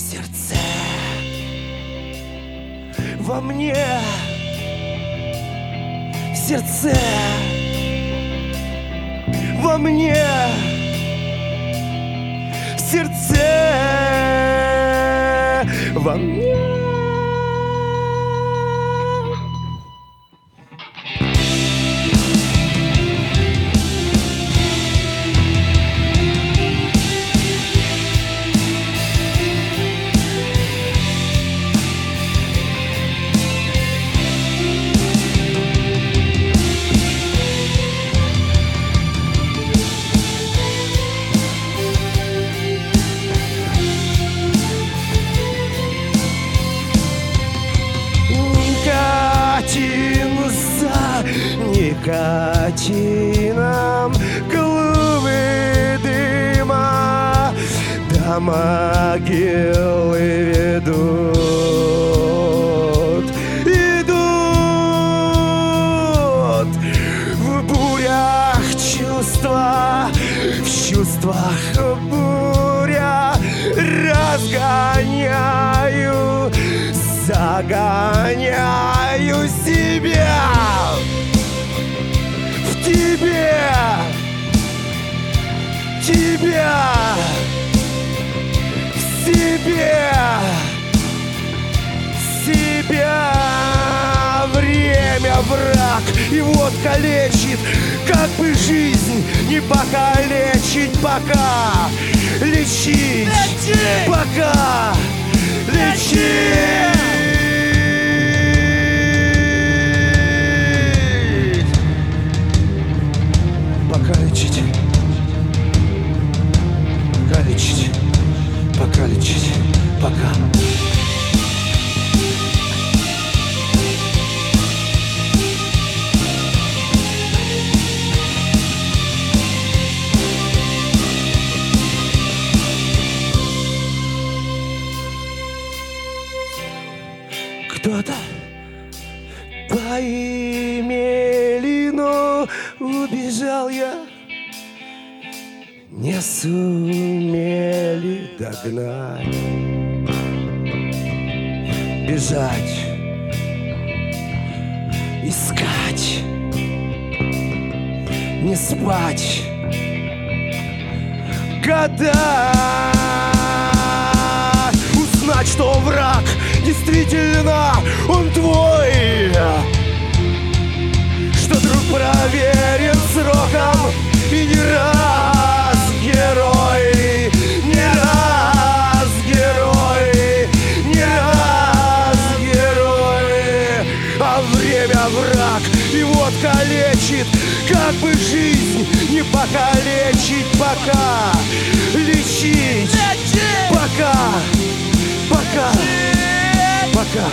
сердце во мне, в сердце во мне, в сердце во мне. Никотином клубы дыма до могилы ведут. Идут в бурях чувства, в чувствах буря. Разгоняю, загоняю себя тебя, в себя. Время враг, и вот калечит, как бы жизнь не покалечить, пока лечить, пока лечить. Пока лечить, пока лечить, пока лечить, пока. Кто-то по имени, но убежал я. Не сумели догнать. Бежать, искать, не спать, гадать, узнать, что враг действительно он твой, что друг проверен сроком и не раз герой, не раз герой, не раз герой, а время враг и вот калечит, как бы жизнь не покалечить, пока лечить, пока, пока, пока.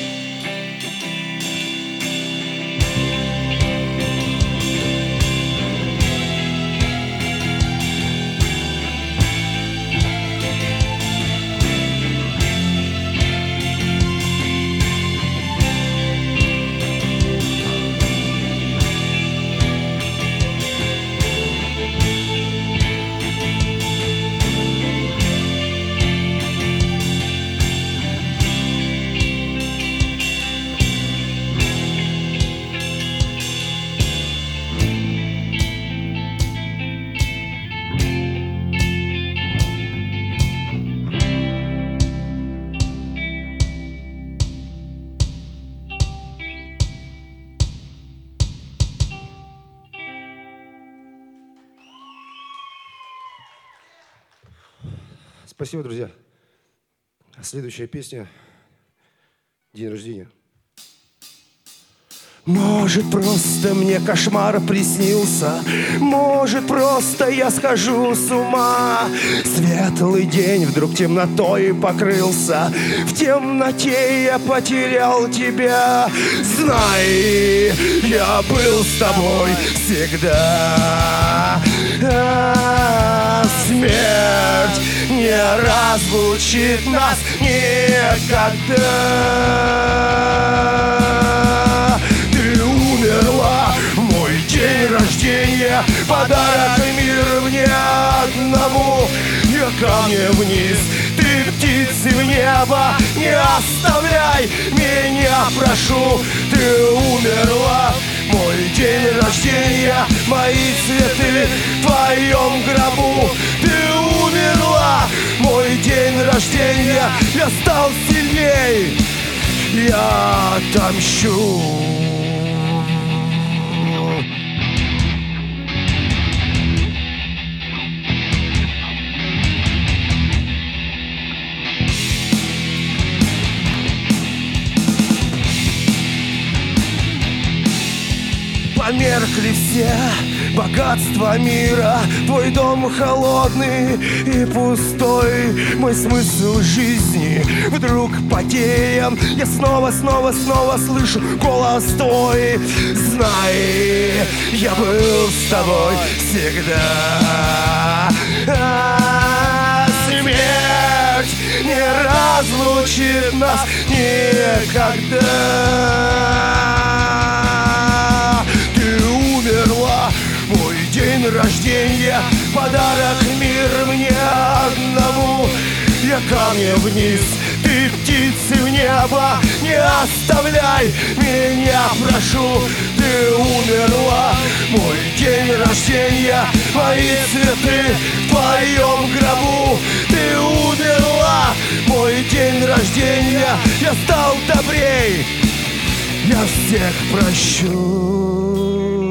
Спасибо, друзья. Следующая песня «День рождения». Может, просто мне кошмар приснился, может, просто я схожу с ума. Светлый день вдруг темнотой покрылся, в темноте я потерял тебя. Знай, я был с тобой всегда. Смерть не разлучит нас никогда. Ты умерла в мой день рождения, подарок мир мне одному. Я камни вниз. Ты птицы в небо, не оставляй меня, прошу. Ты умерла, мой день рождения, мои цветы в твоем гробу. Ты умерла, мой день рождения, я стал сильней, я отомщу. Померкли все богатства мира, твой дом холодный и пустой. Мой смысл жизни вдруг потерян. Я снова слышу голос твой. Знай, я был с тобой всегда. Смерть не разлучит нас никогда. Мой день рождения, подарок мир мне одному. Я камнем вниз, ты птицы в небо, не оставляй меня, прошу. Ты умерла, мой день рождения, мои цветы в твоем гробу. Ты умерла, мой день рождения, я стал добрей, я всех прощу.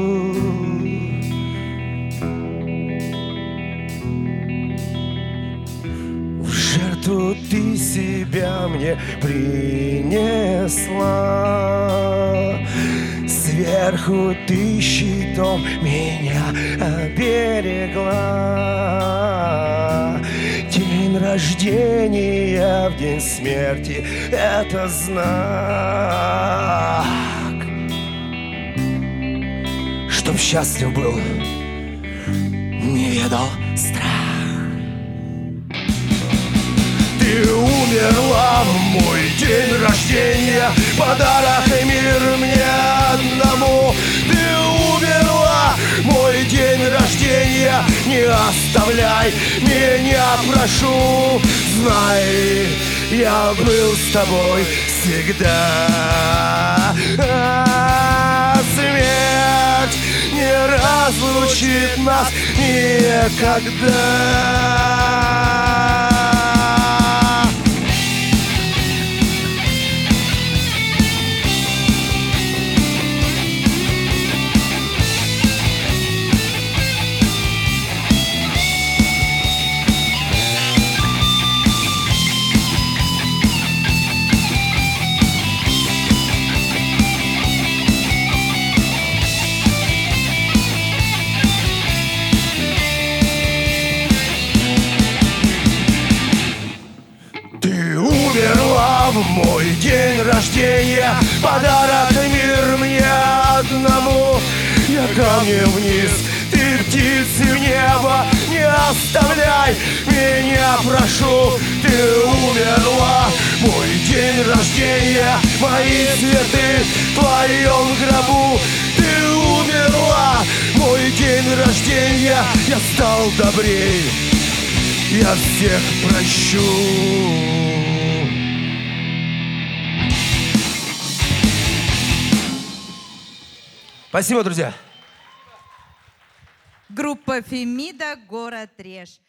Ты себя мне принесла, сверху ты щитом меня оберегла. День рождения в день смерти — это знак, чтоб счастлив был, не ведал страх. Ты умерла в мой день рождения, подарок мир мне одному. Ты умерла, мой день рождения, не оставляй меня, прошу. Знай, я был с тобой всегда. Смерть не разлучит нас никогда. В мой день рождения, подарок мир мне одному. Я камнем вниз, ты птицы в небо, не оставляй меня, прошу. Ты умерла, мой день рождения, мои цветы в твоем гробу. Ты умерла, мой день рождения, я стал добрей, я всех прощу. Спасибо, друзья. Группа Фемида, город Реж.